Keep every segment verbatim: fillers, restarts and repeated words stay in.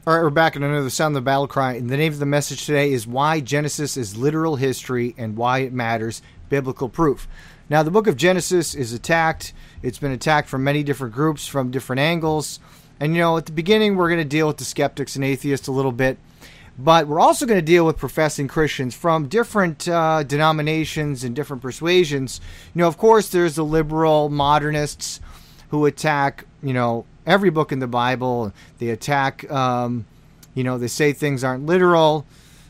All right, we're back in another Sound of the Battle Cry, and the name of the message today is Why Genesis is Literal History and Why It Matters, Biblical Proof. Now, the book of Genesis is attacked. It's been attacked from many different groups, from different angles. And, you know, at the beginning, we're going to deal with the skeptics and atheists a little bit. But we're also going to deal with professing Christians from different uh, denominations and different persuasions. You know, of course, there's the liberal modernists who attack, you know, every book in the Bible. They attack, um, you know, they say things aren't literal,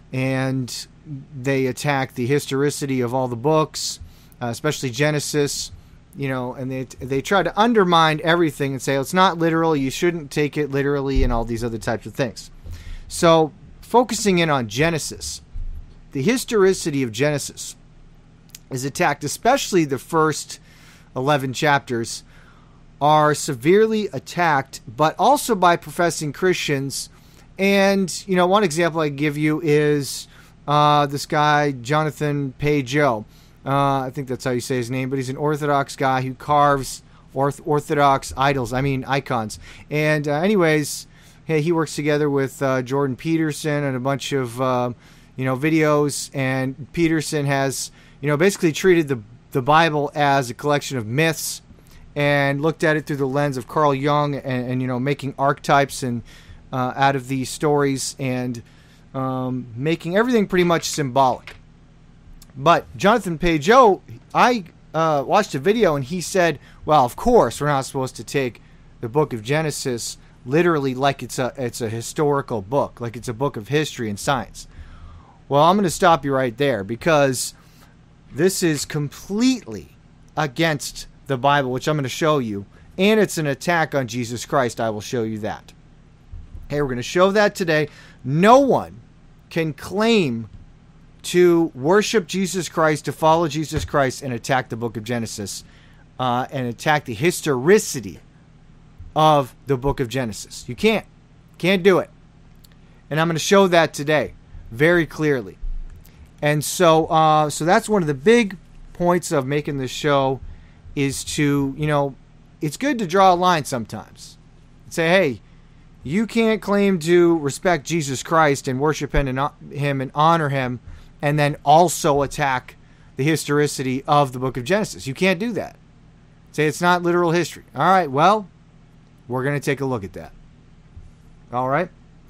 and they attack the historicity of all the books, uh, especially Genesis, you know, and they they try to undermine everything and say, oh, it's not literal, you shouldn't take it literally, and all these other types of things. So, focusing in on Genesis, the historicity of Genesis is attacked, especially the first eleven chapters, are severely attacked, but also by professing Christians. And, you know, one example I give you is uh, this guy, Jonathan Pageau. Uh, I think that's how you say his name, but he's an Orthodox guy who carves orth- Orthodox idols, I mean icons. And uh, anyways, hey, he works together with uh, Jordan Peterson and a bunch of, uh, you know, videos. And Peterson has, you know, basically treated the, the Bible as a collection of myths, and looked at it through the lens of Carl Jung, and, and you know, making archetypes and uh, out of these stories, and um, making everything pretty much symbolic. But Jonathan Pageau, I uh, watched a video, and he said, well, of course, we're not supposed to take the book of Genesis literally like it's a it's a historical book, like it's a book of history and science. Well, I'm going to stop you right there, because this is completely against the Bible, which I'm going to show you, and it's an attack on Jesus Christ. I will show you that. Okay, we're going to show that today. No one can claim to worship Jesus Christ, to follow Jesus Christ, and attack the book of Genesis, uh, and attack the historicity of the book of Genesis. You can't. Can't do it. And I'm going to show that today very clearly. And so, uh, so that's one of the big points of making this show, is to, you know, it's good to draw a line sometimes and say, hey, you can't claim to respect Jesus Christ and worship him and, him and honor him, and then also attack the historicity of the book of Genesis. You can't do that. Say it's not literal history. All right, well, we're going to take a look at that. All right?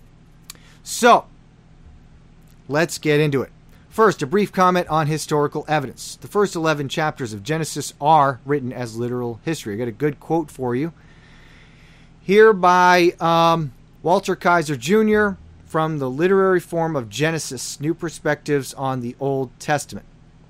So, let's get into it. First, a brief comment on historical evidence. The first eleven chapters of Genesis are written as literal history. I got a good quote for you here by um, Walter Kaiser Junior from the Literary Form of Genesis, New Perspectives on the Old Testament.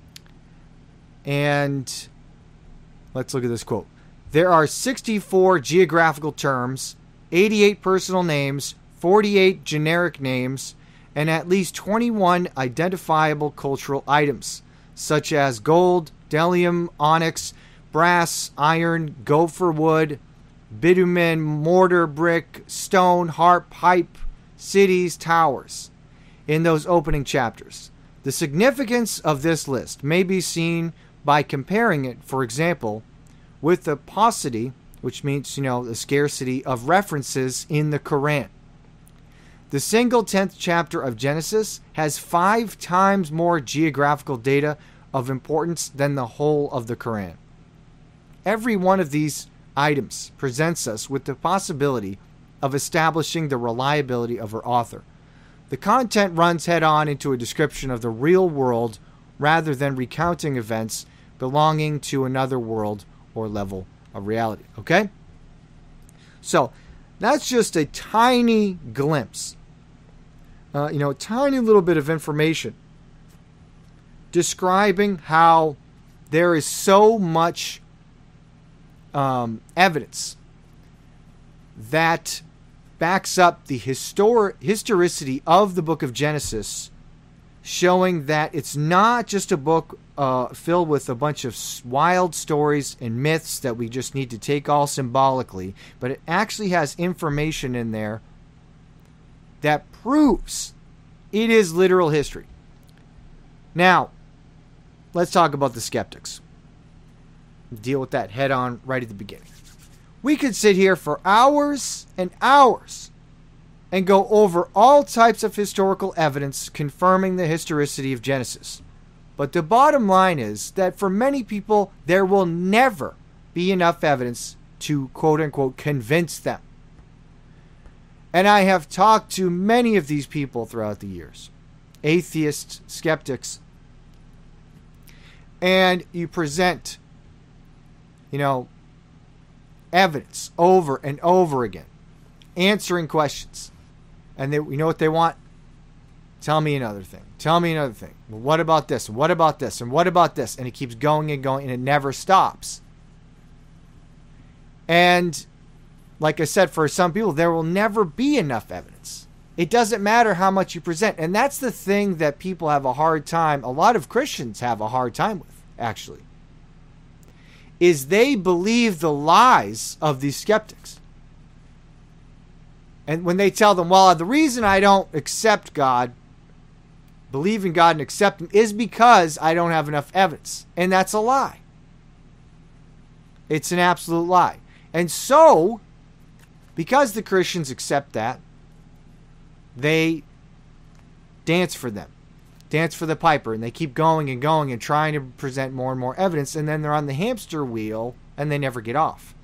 And let's look at this quote. There are sixty-four geographical terms, eighty-eight personal names, forty-eight generic names, and at least twenty-one identifiable cultural items, such as gold, bdellium, onyx, brass, iron, gopher wood, bitumen, mortar, brick, stone, harp, pipe, cities, towers, in those opening chapters. The significance of this list may be seen by comparing it, for example, with the paucity, which means, you know, the scarcity of references in the Quran. The single tenth chapter of Genesis has five times more geographical data of importance than the whole of the Quran. Every one of these items presents us with the possibility of establishing the reliability of our author. The content runs head-on into a description of the real world rather than recounting events belonging to another world or level of reality. Okay? So, that's just a tiny glimpse, uh, you know, a tiny little bit of information describing how there is so much um, evidence that backs up the histor- historicity of the book of Genesis, showing that it's not just a book uh, filled with a bunch of wild stories and myths that we just need to take all symbolically, but it actually has information in there that proves it is literal history. Now, let's talk about the skeptics. Deal with that head on right at the beginning. We could sit here for hours and hours and go over all types of historical evidence confirming the historicity of Genesis. But the bottom line is that for many people, there will never be enough evidence to quote-unquote convince them. And I have talked to many of these people throughout the years, atheists, skeptics, and you present, you know, evidence over and over again, answering questions. And they, you know what they want? Tell me another thing. Tell me another thing. Well, what about this? What about this? And what about this? And it keeps going and going, and it never stops. And like I said, for some people, there will never be enough evidence. It doesn't matter how much you present. And that's the thing that people have a hard time, a lot of Christians have a hard time with, actually, is they believe the lies of these skeptics. And when they tell them, well, the reason I don't accept God, believe in God and accept Him, is because I don't have enough evidence. And that's a lie. It's an absolute lie. And so, because the Christians accept that, they dance for them. Dance for the piper. And they keep going and going and trying to present more and more evidence. And then they're on the hamster wheel and they never get off.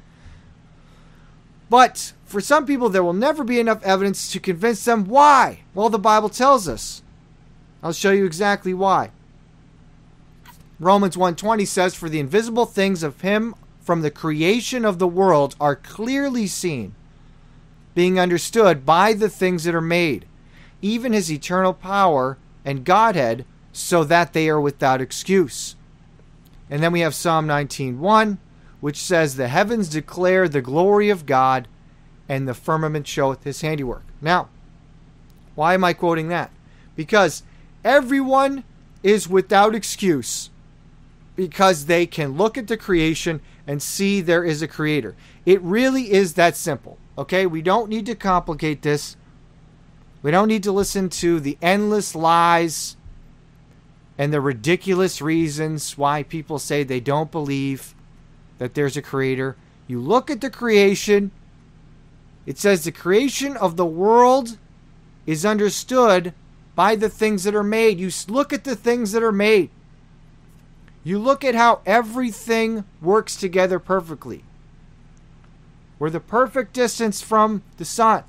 But for some people, there will never be enough evidence to convince them. Why? Well, the Bible tells us. I'll show you exactly why. Romans one twenty says, for the invisible things of Him from the creation of the world are clearly seen, being understood by the things that are made, even His eternal power and Godhead, so that they are without excuse. And then we have Psalm nineteen one, which says, the heavens declare the glory of God, and the firmament showeth His handiwork. Now, why am I quoting that? Because everyone is without excuse, because they can look at the creation and see there is a creator. It really is that simple. Okay, we don't need to complicate this. We don't need to listen to the endless lies and the ridiculous reasons why people say they don't believe that there's a creator. You look at the creation. It says the creation of the world is understood by the things that are made. You look at the things that are made. You look at how everything works together perfectly. We're the perfect distance from the sun.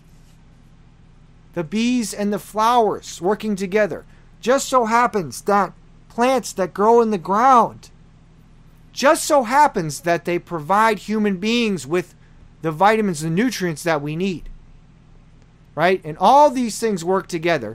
The bees and the flowers working together. Just so happens that plants that grow in the ground, just so happens that they provide human beings with the vitamins and nutrients that we need. Right? And all these things work together.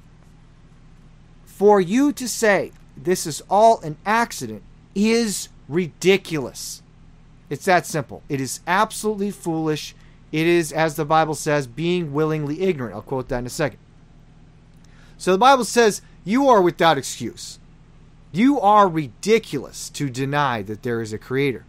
For you to say this is all an accident is ridiculous. It's that simple. It is absolutely foolish. It is, as the Bible says, being willingly ignorant. I'll quote that in a second. So the Bible says you are without excuse. You are ridiculous to deny that there is a creator.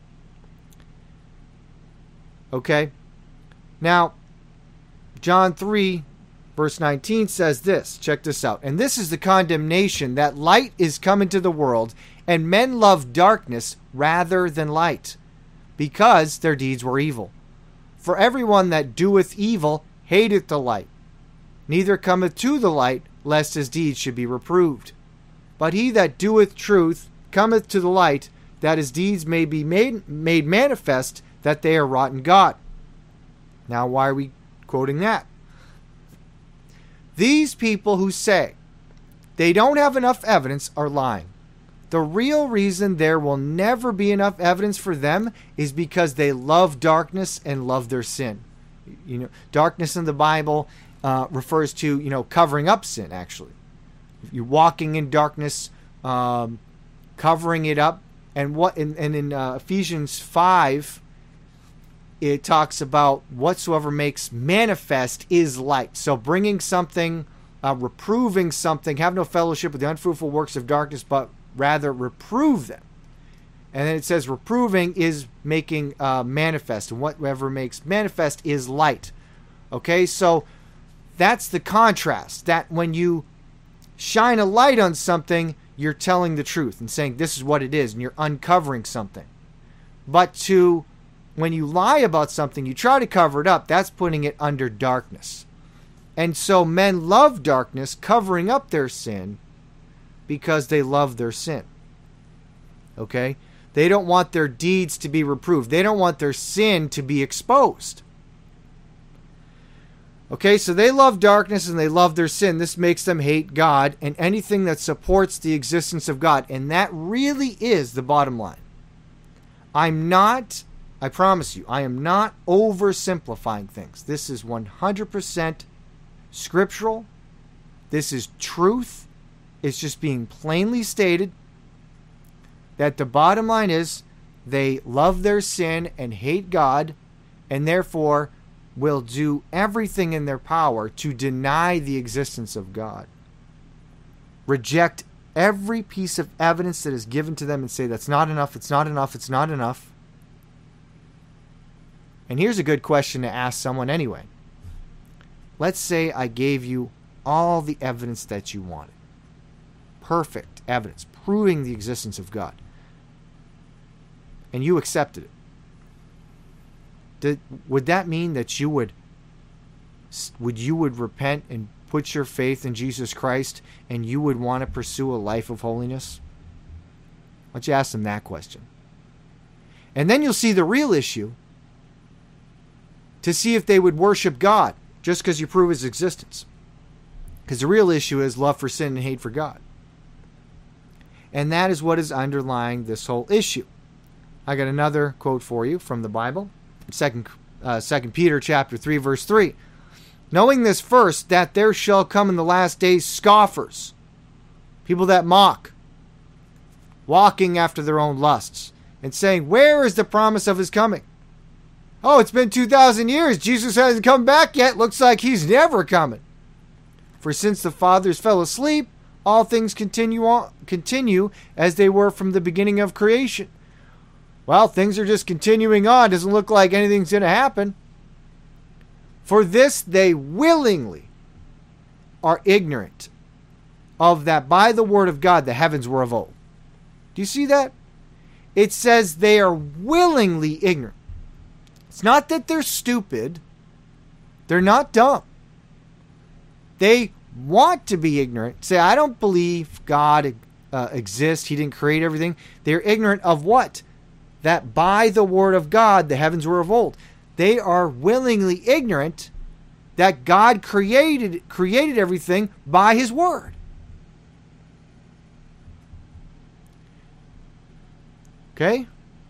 Okay? Now, John three, verse nineteen says this. Check this out. And this is the condemnation, that light is come into the world, and men love darkness rather than light, because their deeds were evil. For everyone that doeth evil hateth the light, neither cometh to the light, lest his deeds should be reproved. But he that doeth truth cometh to the light, that his deeds may be made, made manifest, that they are wrought in God. Now, why are we quoting that? These people who say they don't have enough evidence are lying. The real reason there will never be enough evidence for them is because they love darkness and love their sin. You know, darkness in the Bible uh, refers to, you know, covering up sin, actually. You're walking in darkness, um, covering it up. And what? And, and in uh, Ephesians five, it talks about whatsoever makes manifest is light. So bringing something, uh, reproving something, have no fellowship with the unfruitful works of darkness, but rather reprove them. And then it says reproving is making uh, manifest. And whatever makes manifest is light. Okay, so that's the contrast. That when you shine a light on something, you're telling the truth and saying this is what it is, and you're uncovering something. But to when you lie about something, you try to cover it up, that's putting it under darkness. And so men love darkness, covering up their sin, because they love their sin. Okay? They don't want their deeds to be reproved. They don't want their sin to be exposed. Okay, so they love darkness and they love their sin. This makes them hate God and anything that supports the existence of God. And that really is the bottom line. I'm not, I promise you, I am not oversimplifying things. This is one hundred percent scriptural. This is truth. It's just being plainly stated that the bottom line is they love their sin and hate God, and therefore will do everything in their power to deny the existence of God. Reject every piece of evidence that is given to them and say, that's not enough, it's not enough, it's not enough. And here's a good question to ask someone anyway. Let's say I gave you all the evidence that you wanted. Perfect evidence, proving the existence of God. And you accepted it. Did, would that mean that you would, would you would repent and put your faith in Jesus Christ and you would want to pursue a life of holiness? Why don't you ask them that question? And then you'll see the real issue to see if they would worship God just because you prove his existence. Because the real issue is love for sin and hate for God. And that is what is underlying this whole issue. I got another quote for you from the Bible. Second, uh, Second Peter chapter three, verse three. Knowing this first, that there shall come in the last days scoffers, people that mock, walking after their own lusts, and saying, where is the promise of his coming? Oh, it's been two thousand years. Jesus hasn't come back yet. Looks like he's never coming. For since the fathers fell asleep, all things continue on, continue as they were from the beginning of creation. Well, things are just continuing on. Doesn't look like anything's going to happen. For this they willingly are ignorant of that by the word of God the heavens were of old. Do you see that? It says they are willingly ignorant. It's not that they're stupid. They're not dumb. They want to be ignorant. Say, I don't believe God uh, exists. He didn't create everything. They're ignorant of what? That by the word of God, the heavens were of old. They are willingly ignorant that God created, created everything by his word. Okay?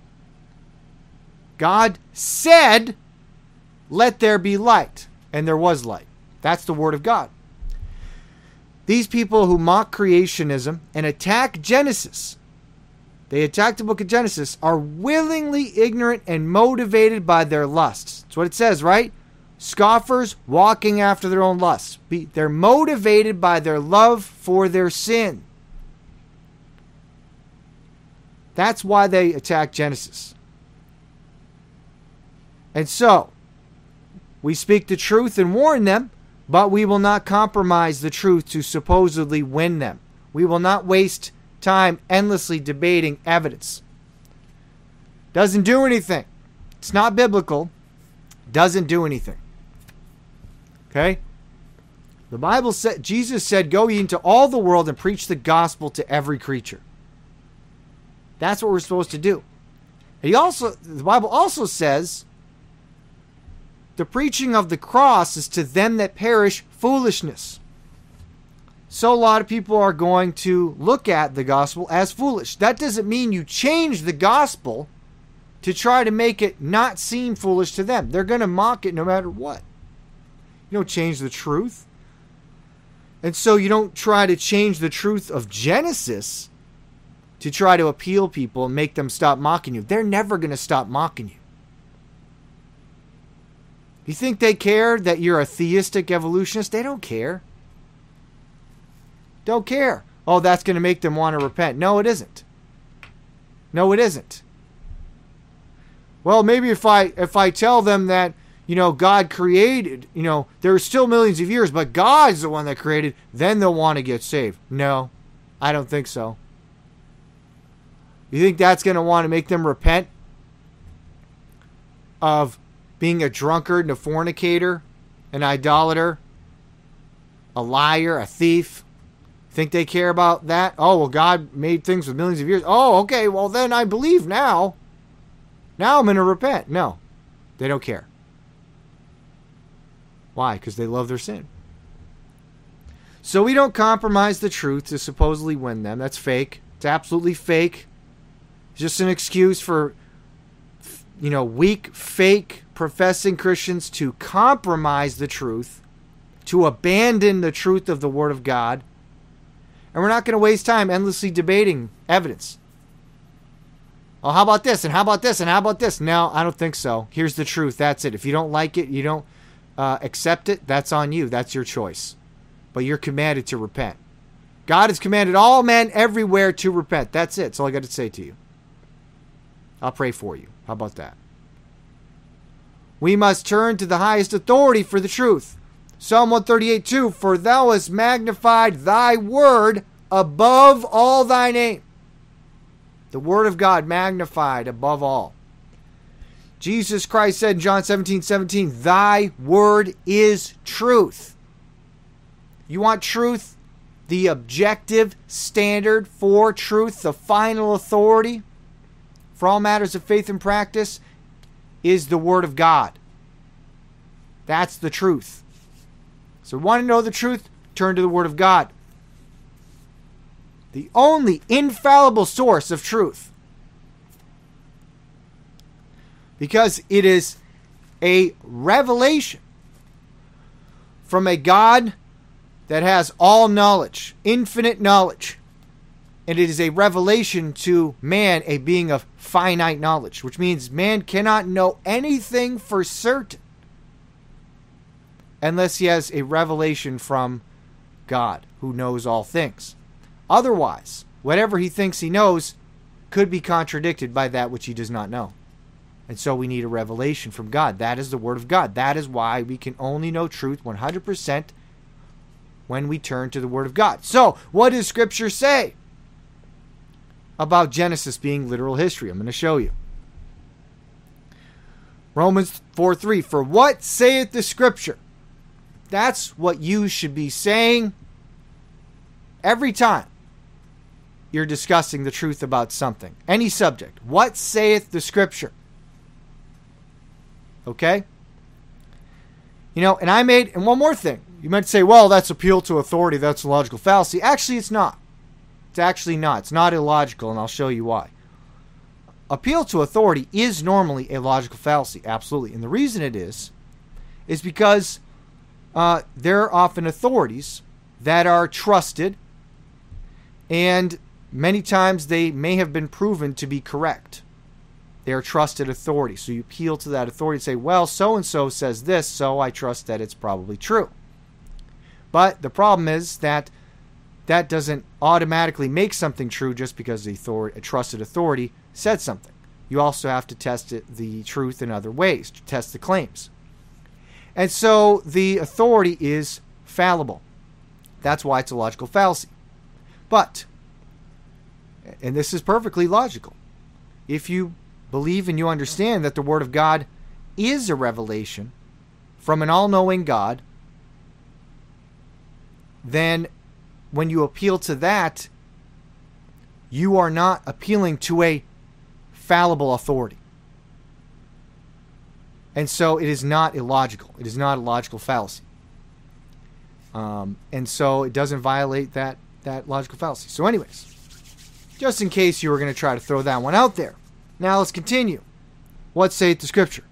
God said, let there be light. And there was light. That's the word of God. These people who mock creationism and attack Genesis, they attack the book of Genesis, are willingly ignorant and motivated by their lusts. That's what it says, right? Scoffers walking after their own lusts. They're motivated by their love for their sin. That's why they attack Genesis. And so, we speak the truth and warn them, but we will not compromise the truth to supposedly win them. We will not waste time endlessly debating evidence. Doesn't do anything. It's not biblical. Doesn't do anything. Okay? The Bible said, Jesus said, go ye into all the world and preach the gospel to every creature. That's what we're supposed to do. And he also, the Bible also says, the preaching of the cross is to them that perish foolishness. So a lot of people are going to look at the gospel as foolish. That doesn't mean you change the gospel to try to make it not seem foolish to them. They're going to mock it no matter what. You don't change the truth. And so you don't try to change the truth of Genesis to try to appeal people and make them stop mocking you. They're never going to stop mocking you. You think they care that you're a theistic evolutionist? They don't care. Don't care. Oh, that's going to make them want to repent. No, it isn't. No, it isn't. Well, maybe if I if I tell them that, you know, God created, you know, there are still millions of years, but God's the one that created, then they'll want to get saved. No, I don't think so. You think that's going to want to make them repent of being a drunkard and a fornicator, an idolater, a liar, a thief. Think they care about that? Oh, well, God made things with millions of years. Oh, okay, well, then I believe now. Now I'm going to repent. No, they don't care. Why? Because they love their sin. So we don't compromise the truth to supposedly win them. That's fake. It's absolutely fake. It's just an excuse for, you know, weak, fake, professing Christians to compromise the truth, to abandon the truth of the Word of God. And we're not going to waste time endlessly debating evidence. Oh, how about this? And how about this? And how about this? No, I don't think so. Here's the truth. That's it. If you don't like it, you don't uh, accept it, that's on you. That's your choice. But you're commanded to repent. God has commanded all men everywhere to repent. That's it. That's all I got to say to you. I'll pray for you. How about that? We must turn to the highest authority for the truth. Psalm one thirty-eight two, for thou hast magnified thy word above all thy name. The word of God magnified above all. Jesus Christ said in John seventeen seventeen, thy word is truth. You want truth? The objective standard for truth, the final authority for all matters of faith and practice is the word of God. That's the truth. So want to know the truth? Turn to the Word of God. The only infallible source of truth. Because it is a revelation from a God that has all knowledge, infinite knowledge. And it is a revelation to man, a being of finite knowledge, which means man cannot know anything for certain unless he has a revelation from God, who knows all things. Otherwise, whatever he thinks he knows could be contradicted by that which he does not know. And so we need a revelation from God. That is the Word of God. That is why we can only know truth one hundred percent when we turn to the Word of God. So, what does Scripture say about Genesis being literal history? I'm going to show you. Romans four three, for what saith the Scripture? That's what you should be saying every time you're discussing the truth about something. Any subject. What saith the Scripture? Okay? You know, and I made, and one more thing. You might say, well, that's appeal to authority. That's a logical fallacy. Actually, it's not. It's actually not. It's not illogical, and I'll show you why. Appeal to authority is normally a logical fallacy. Absolutely. And the reason it is, is because Uh, there are often authorities that are trusted, and many times they may have been proven to be correct. They are trusted authorities. So you appeal to that authority and say, well, so-and-so says this, so I trust that it's probably true. But the problem is that that doesn't automatically make something true just because the authority, a trusted authority said something. You also have to test it, the truth in other ways, to test the claims. And so the authority is fallible. That's why it's a logical fallacy. But, and this is perfectly logical, if you believe and you understand that the Word of God is a revelation from an all-knowing God, then when you appeal to that, you are not appealing to a fallible authority. And so it is not illogical. It is not a logical fallacy. Um, and so it doesn't violate that, that logical fallacy. So anyways, just in case you were going to try to throw that one out there. Now let's continue. What saith the Scripture?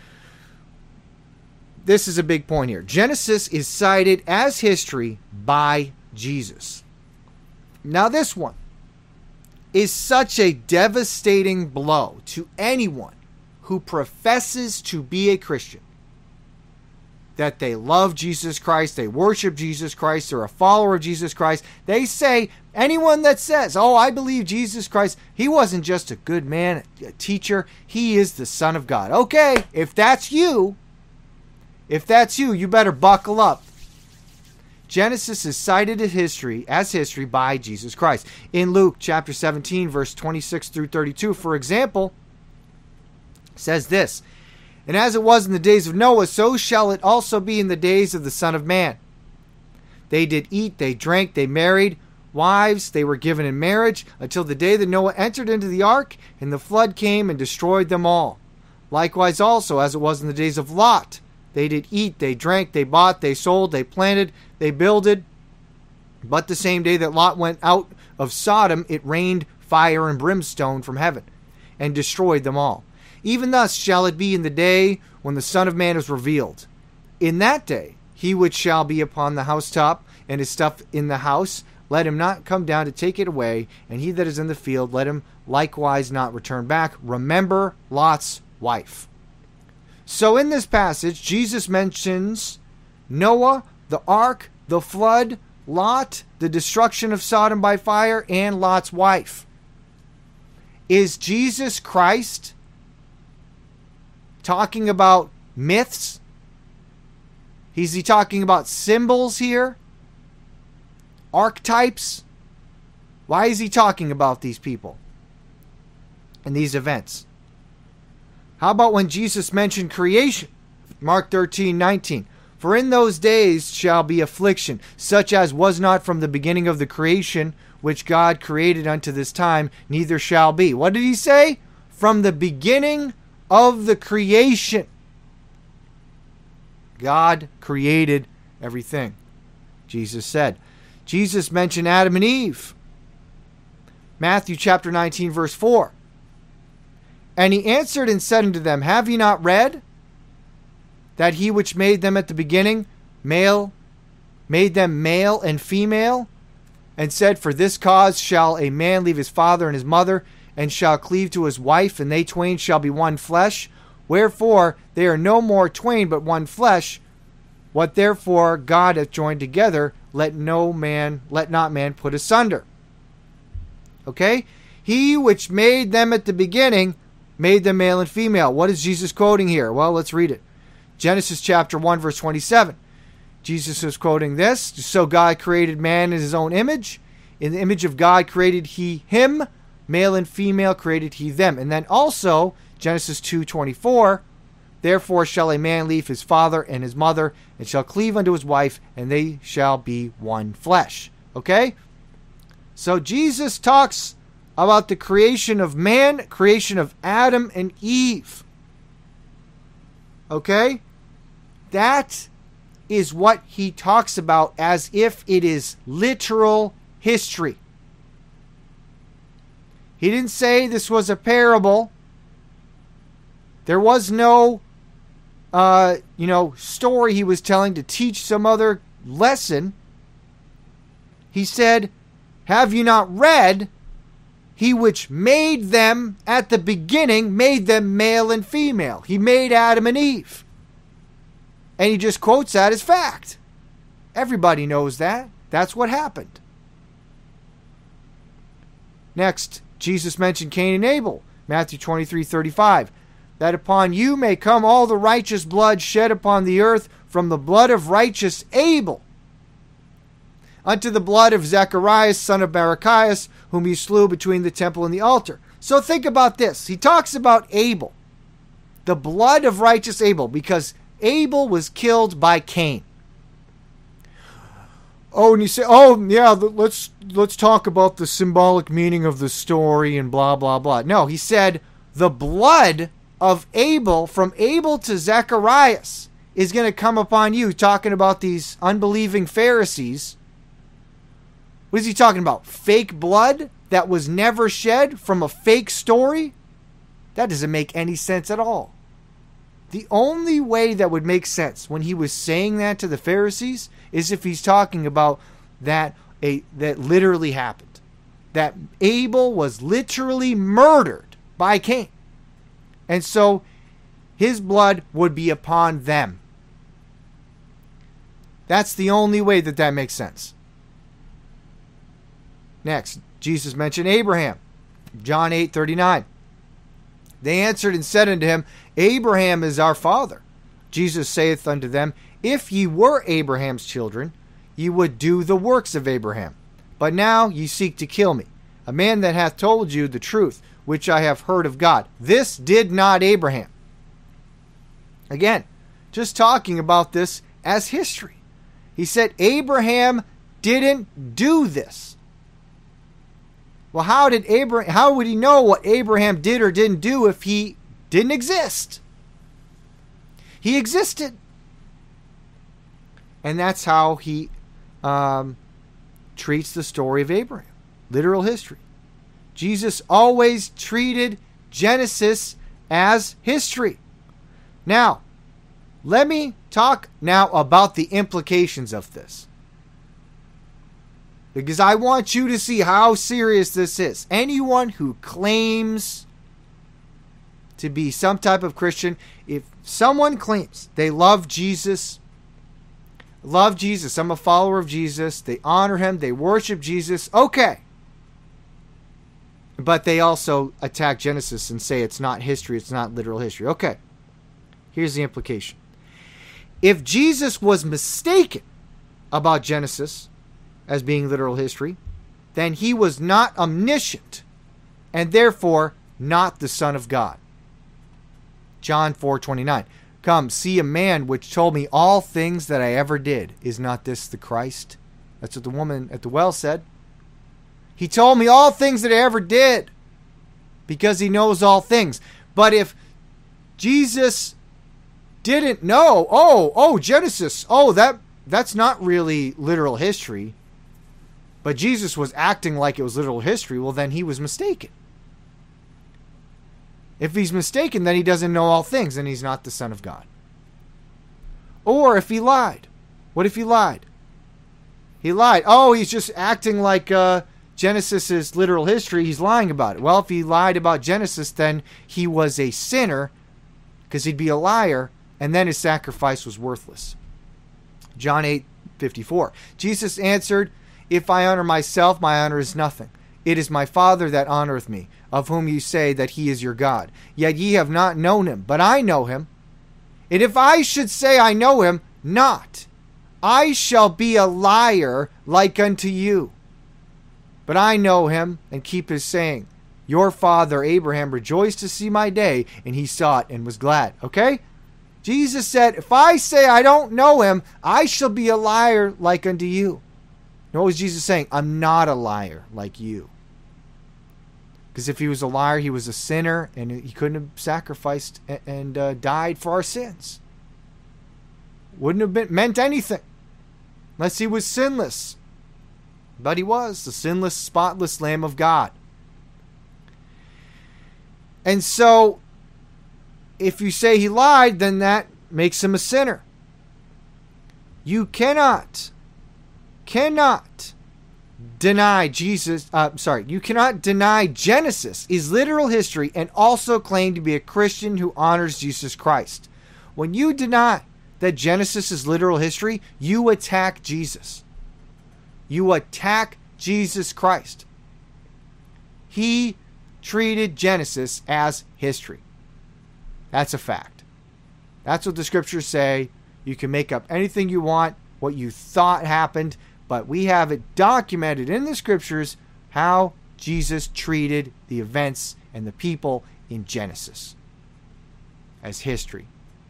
This is a big point here. Genesis is cited as history by Jesus. Now this one is such a devastating blow to anyone who professes to be a Christian, that they love Jesus Christ, they worship Jesus Christ, they're a follower of Jesus Christ. They say, anyone that says, oh, I believe Jesus Christ, he wasn't just a good man, a teacher, he is the Son of God. Okay, if that's you, if that's you, you better buckle up. Genesis is cited as history, as history by Jesus Christ. In Luke chapter seventeen, verse twenty-six through thirty-two, for example, says this, and as it was in the days of Noah, so shall it also be in the days of the Son of Man. They did eat, they drank, they married wives, they were given in marriage, until the day that Noah entered into the ark, and the flood came and destroyed them all. Likewise also, as it was in the days of Lot, they did eat, they drank, they bought, they sold, they planted, they builded. But the same day that Lot went out of Sodom, it rained fire and brimstone from heaven, and destroyed them all. Even thus shall it be in the day when the Son of Man is revealed. In that day, he which shall be upon the housetop, and his stuff in the house, let him not come down to take it away, and he that is in the field, let him likewise not return back. Remember Lot's wife. So in this passage, Jesus mentions Noah, the ark, the flood, Lot, the destruction of Sodom by fire, and Lot's wife. Is Jesus Christ talking about myths? Is he talking about symbols here? Archetypes? Why is he talking about these people and these events? How about when Jesus mentioned creation? Mark thirteen nineteen. For in those days shall be affliction, such as was not from the beginning of the creation, which God created unto this time, neither shall be. What did he say? From the beginning of the creation. God created everything, Jesus said. Jesus mentioned Adam and Eve. Matthew chapter nineteen, verse four. And he answered and said unto them, Have ye not read that he which made them at the beginning, male, made them male and female, and said, For this cause shall a man leave his father and his mother, and shall cleave to his wife, and they twain shall be one flesh. Wherefore they are no more twain, but one flesh. What therefore God hath joined together, let no man, let not man put asunder. Okay? He which made them at the beginning made them male and female. What is Jesus quoting here? Well, let's read it. Genesis chapter one, verse twenty-seven. Jesus is quoting this. So God created man in his own image. In the image of God created he him. Male and female created he them. And then also, Genesis two twenty-four. Therefore shall a man leave his father and his mother, and shall cleave unto his wife, and they shall be one flesh. Okay? So Jesus talks about the creation of man, creation of Adam and Eve. Okay? That is what he talks about as if it is literal history. He didn't say this was a parable. There was no, uh, you know, story he was telling to teach some other lesson. He said, Have you not read, he which made them at the beginning made them male and female. He made Adam and Eve. And he just quotes that as fact. Everybody knows that. That's what happened. Next, Jesus mentioned Cain and Abel. Matthew twenty-three thirty-five. That upon you may come all the righteous blood shed upon the earth, from the blood of righteous Abel unto the blood of Zacharias, son of Barachias, whom he slew between the temple and the altar. So think about this. He talks about Abel, the blood of righteous Abel, because Abel was killed by Cain. Oh, and you say, oh, yeah, let's let's talk about the symbolic meaning of the story and blah, blah, blah. No, he said the blood of Abel, from Abel to Zacharias, is going to come upon you, talking about these unbelieving Pharisees. What is he talking about? Fake blood that was never shed from a fake story? That doesn't make any sense at all. The only way that would make sense when he was saying that to the Pharisees is if he's talking about that a that literally happened. That Abel was literally murdered by Cain. And so his blood would be upon them. That's the only way that that makes sense. Next, Jesus mentioned Abraham. John eight thirty-nine. They answered and said unto him, Abraham is our father. Jesus saith unto them, If ye were Abraham's children, ye would do the works of Abraham. But now ye seek to kill me, a man that hath told you the truth, which I have heard of God. This did not Abraham. Again, just talking about this as history. He said Abraham didn't do this. Well, how did Abraham, how would he know what Abraham did or didn't do if he didn't exist? He existed. And that's how he um, treats the story of Abraham. Literal history. Jesus always treated Genesis as history. Now, let me talk now about the implications of this. Because I want you to see how serious this is. Anyone who claims to be some type of Christian, if someone claims they love Jesus, love Jesus, I'm a follower of Jesus, they honor him, they worship Jesus, okay. But they also attack Genesis and say it's not history, it's not literal history. Okay. Here's the implication. If Jesus was mistaken about Genesis as being literal history, then he was not omniscient and therefore not the Son of God. John four twenty-nine. Come, see a man which told me all things that I ever did. Is not this the Christ? That's what the woman at the well said. He told me all things that I ever did because he knows all things. But if Jesus didn't know, oh, oh, Genesis, oh, that that's not really literal history, but Jesus was acting like it was literal history, well, then he was mistaken. If he's mistaken, then he doesn't know all things, and he's not the Son of God. Or if he lied. What if he lied? He lied. Oh, he's just acting like uh, Genesis is literal history. He's lying about it. Well, if he lied about Genesis, then he was a sinner, because he'd be a liar, and then his sacrifice was worthless. John eight fifty-four. Jesus answered, If I honor myself, my honor is nothing. It is my Father that honoreth me, of whom ye say that he is your God. Yet ye have not known him, but I know him. And if I should say I know him not, I shall be a liar like unto you. But I know him, and keep his saying. Your father Abraham rejoiced to see my day, and he saw it and was glad. Okay? Jesus said, if I say I don't know him, I shall be a liar like unto you. And what was Jesus saying? I'm not a liar like you. Because if he was a liar, he was a sinner, and he couldn't have sacrificed and uh, died for our sins. Wouldn't have been, meant anything unless he was sinless. But he was the sinless, spotless Lamb of God. And so, if you say he lied, then that makes him a sinner. You cannot, cannot deny Jesus, uh, sorry, you cannot deny Genesis is literal history and also claim to be a Christian who honors Jesus Christ. When you deny that Genesis is literal history, you attack Jesus. You attack Jesus Christ. He treated Genesis as history. That's a fact. That's what the scriptures say. You can make up anything you want, what you thought happened, but we have it documented in the scriptures how Jesus treated the events and the people in Genesis as history.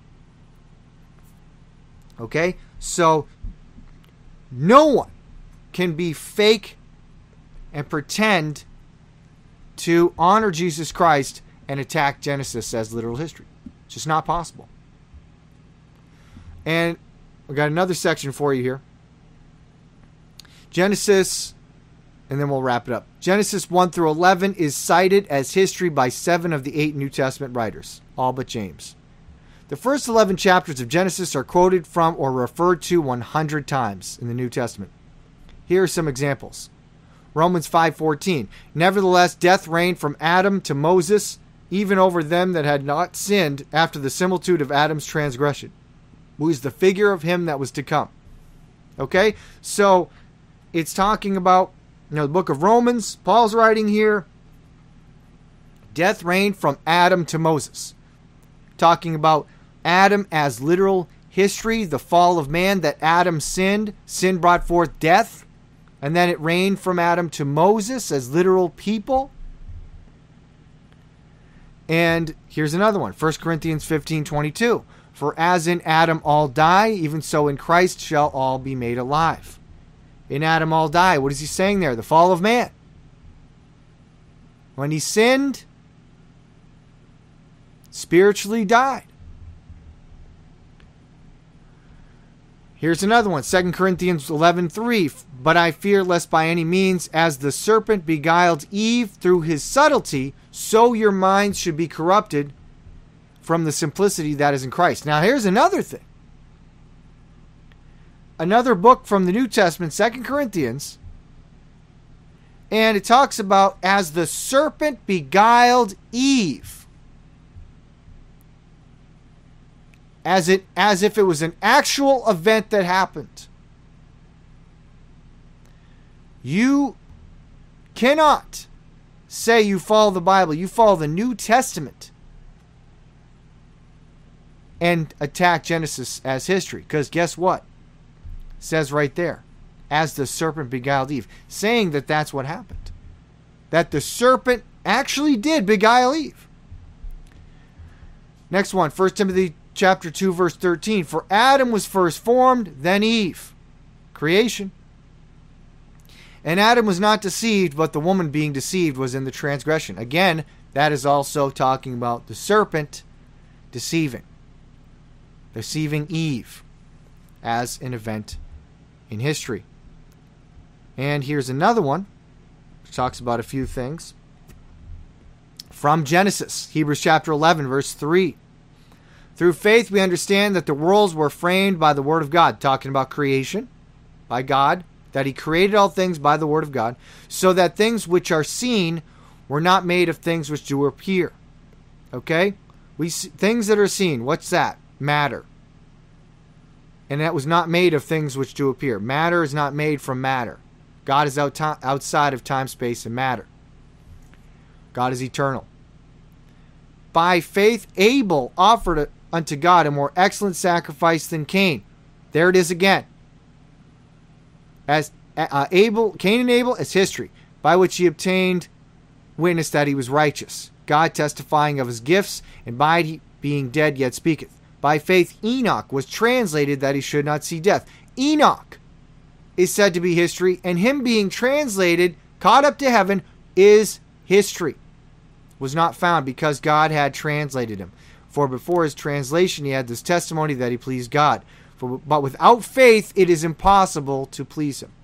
Okay? So, no one can be fake and pretend to honor Jesus Christ and attack Genesis as literal history. It's just not possible. And we got another section for you here. Genesis, and then we'll wrap it up. Genesis one through eleven is cited as history by seven of the eight New Testament writers, all but James. The first eleven chapters of Genesis are quoted from or referred to one hundred times in the New Testament. Here are some examples. Romans five fourteen. Nevertheless, death reigned from Adam to Moses, even over them that had not sinned after the similitude of Adam's transgression, who is the figure of him that was to come. Okay? So, it's talking about, you know, the book of Romans. Paul's writing here, death reigned from Adam to Moses. Talking about Adam as literal history, the fall of man, that Adam sinned. Sin brought forth death. And then it reigned from Adam to Moses as literal people. And here's another one. First Corinthians fifteen twenty-two. For as in Adam all die, even so in Christ shall all be made alive. In Adam all die. What is he saying there? The fall of man. When he sinned, spiritually died. Here's another one, Second Corinthians eleven three. But I fear lest by any means, as the serpent beguiled Eve through his subtlety, so your minds should be corrupted from the simplicity that is in Christ. Now here's another thing. Another book from the New Testament, Second Corinthians, and it talks about as the serpent beguiled Eve. As it as if it was an actual event that happened. You cannot say you follow the Bible. You follow the New Testament and attack Genesis as history. Because guess what? It says right there, as the serpent beguiled Eve, saying that that's what happened. That the serpent actually did beguile Eve. Next one, First Timothy chapter two, verse thirteen. For Adam was first formed, then Eve. Creation. And Adam was not deceived, but the woman being deceived was in the transgression. Again, that is also talking about the serpent deceiving. Deceiving Eve as an event in history. And here's another one, which talks about a few things. From Genesis, Hebrews chapter eleven, verse three. Through faith we understand that the worlds were framed by the word of God. Talking about creation by God. That he created all things by the word of God. So that things which are seen were not made of things which do appear. Okay? We see, things that are seen, what's that? Matter. And that was not made of things which do appear. Matter is not made from matter. God is out, outside of time, space, and matter. God is eternal. By faith, Abel offered unto God a more excellent sacrifice than Cain. There it is again. As uh, Abel, Cain and Abel, as history, by which he obtained witness that he was righteous. God testifying of his gifts, and by he being dead yet speaketh. By faith, Enoch was translated that he should not see death. Enoch is said to be history, and him being translated, caught up to heaven, is history. Was not found because God had translated him. For before his translation he had this testimony that he pleased God. For, but without faith it is impossible to please him.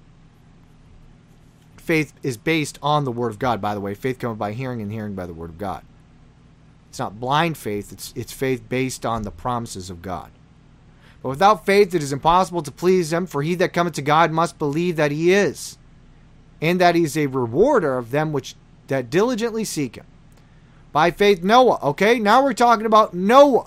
Faith is based on the word of God, by the way. Faith comes by hearing, and hearing by the word of God. It's not blind faith, it's, it's faith based on the promises of God. But without faith it is impossible to please him, for he that cometh to God must believe that he is, and that he is a rewarder of them which that diligently seek him. By faith Noah, okay, now we're talking about Noah.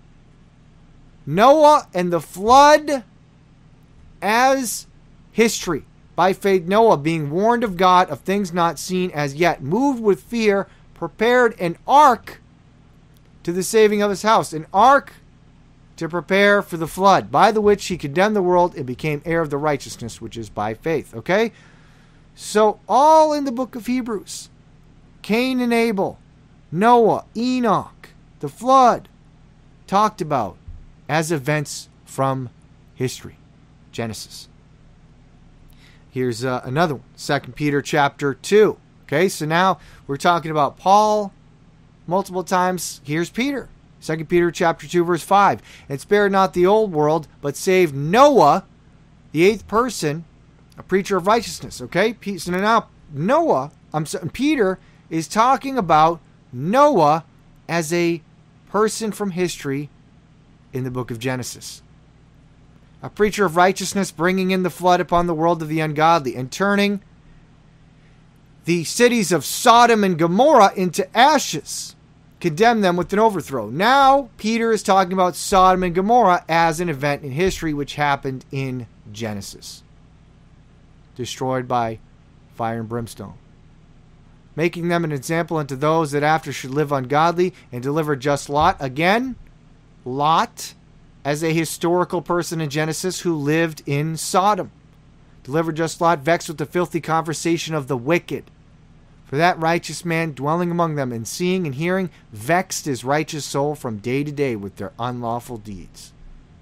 Noah and the flood as history. By faith Noah, being warned of God of things not seen as yet, moved with fear, prepared an ark to the saving of his house. An ark to prepare for the flood, by the which he condemned the world and became heir of the righteousness which is by faith. Okay? So all in the book of Hebrews. Cain and Abel, Noah, Enoch, the flood, talked about as events from history. Genesis. Here's uh, another one. Second Peter chapter two. Okay, so now we're talking about Paul multiple times. Here's Peter. Second Peter chapter two, verse five. And spared not the old world, but saved Noah, the eighth person, a preacher of righteousness. Okay, so now Noah, I'm sorry, Peter is talking about Noah as a person from history in the book of Genesis. A preacher of righteousness, bringing in the flood upon the world of the ungodly, and turning the cities of Sodom and Gomorrah into ashes, condemn them with an overthrow. Now, Peter is talking about Sodom and Gomorrah as an event in history which happened in Genesis. Destroyed by fire and brimstone. Making them an example unto those that after should live ungodly, and deliver just Lot. Again, Lot, as a historical person in Genesis who lived in Sodom. Delivered just Lot, vexed with the filthy conversation of the wicked. For that righteous man dwelling among them and seeing and hearing vexed his righteous soul from day to day with their unlawful deeds.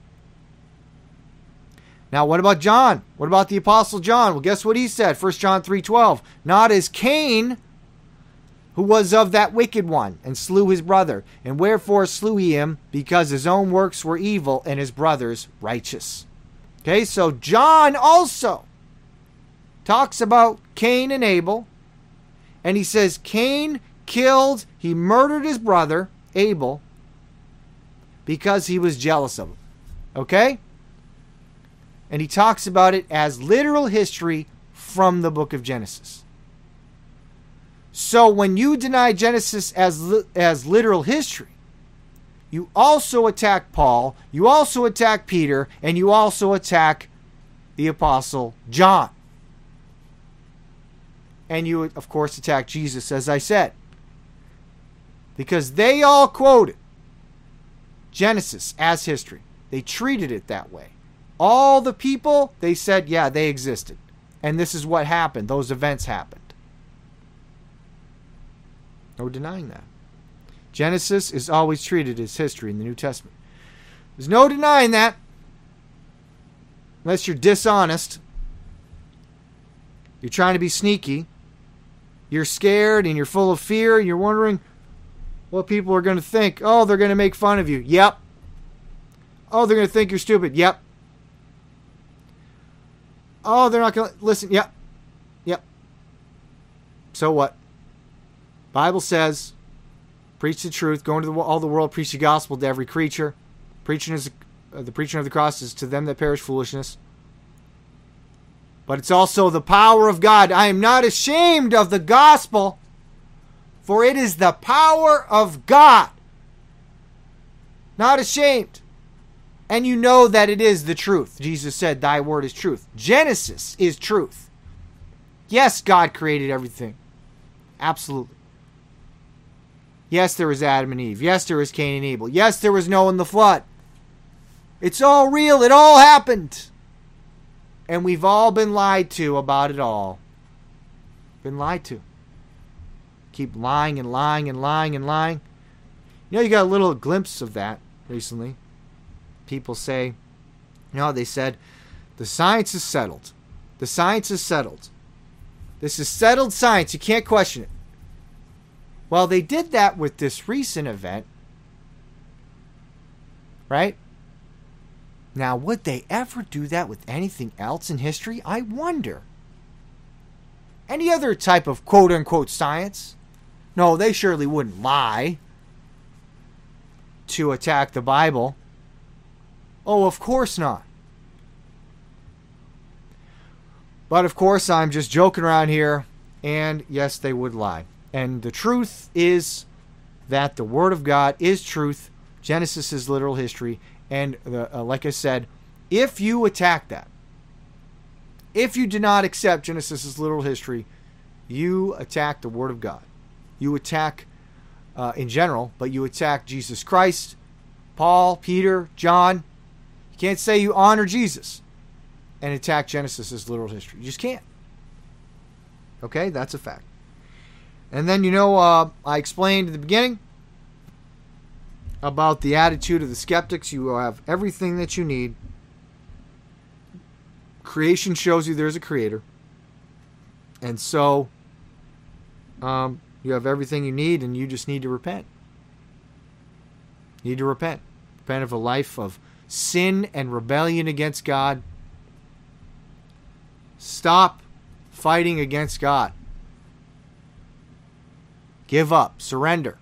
Now, what about John? What about the Apostle John? Well, guess what he said? First John three twelve. Not as Cain, who was of that wicked one, and slew his brother. And wherefore slew he him? Because his own works were evil, and his brother's righteous. Okay, so John also talks about Cain and Abel. And he says Cain killed, he murdered his brother, Abel, because he was jealous of him. Okay? And he talks about it as literal history from the book of Genesis. So when you deny Genesis as li- as literal history, you also attack Paul, you also attack Peter, and you also attack the Apostle John. And you, of course, attack Jesus, as I said. Because they all quoted Genesis as history. They treated it that way. All the people, they said, yeah, they existed. And this is what happened. Those events happened. No denying that. Genesis is always treated as history in the New Testament. There's no denying that. Unless you're dishonest. You're trying to be sneaky. You're scared and you're full of fear and you're wondering what people are going to think. Oh, they're going to make fun of you. Yep. Oh, they're going to think you're stupid. Yep. Oh, they're not going to listen. Yep. Yep. So what? Bible says, preach the truth, go into the, all the world, preach the gospel to every creature. Preaching is uh, the preaching of the cross is to them that perish foolishness. But it's also the power of God. I am not ashamed of the gospel, for it is the power of God. Not ashamed. And you know that it is the truth. Jesus said, thy word is truth. Genesis is truth. Yes, God created everything. Absolutely. Yes, there was Adam and Eve. Yes, there was Cain and Abel. Yes, there was Noah and the flood. It's all real. It all happened. And we've all been lied to about it all. Been lied to. Keep lying and lying and lying and lying. You know, you got a little glimpse of that recently. People say, you know, they said, the science is settled. The science is settled. This is settled science. You can't question it. Well, they did that with this recent event. Right? Now, would they ever do that with anything else in history? I wonder. Any other type of quote-unquote science? No, they surely wouldn't lie to attack the Bible. Oh, of course not. But of course, I'm just joking around here. And yes, they would lie. And the truth is that the Word of God is truth. Genesis is literal history. And uh, uh, like I said, if you attack that, if you do not accept Genesis as literal history, you attack the Word of God. You attack, uh, in general, but you attack Jesus Christ, Paul, Peter, John. You can't say you honor Jesus and attack Genesis as literal history. You just can't. Okay, that's a fact. And then, you know, uh, I explained at the beginning about the attitude of the skeptics. You have everything that you need. Creation shows you there's a creator. And so, um, you have everything you need, and you just need to repent. You need to repent. Repent of a life of sin and rebellion against God. Stop fighting against God. Give up. Surrender.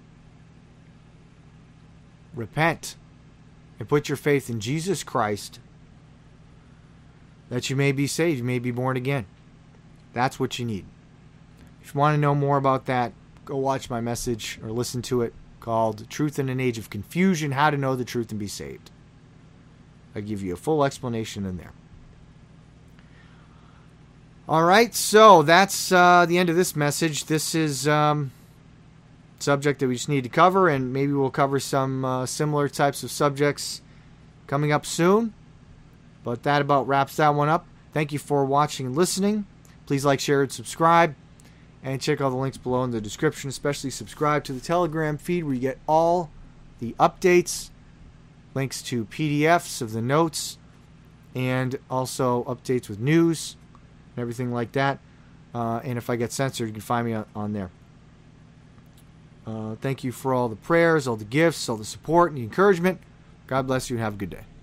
Repent. And put your faith in Jesus Christ that you may be saved. You may be born again. That's what you need. If you want to know more about that, go watch my message or listen to it called Truth in an Age of Confusion, How to Know the Truth and Be Saved. I give you a full explanation in there. All right, so that's uh, the end of this message. This is um, a subject that we just need to cover, and maybe we'll cover some uh, similar types of subjects coming up soon. But that about wraps that one up. Thank you for watching and listening. Please like, share, and subscribe. And check all the links below in the description. Especially subscribe to the Telegram feed where you get all the updates, links to P D Fs of the notes, and also updates with news and everything like that. Uh, and if I get censored, you can find me on, on there. Uh, thank you for all the prayers, all the gifts, all the support, and the encouragement. God bless you and have a good day.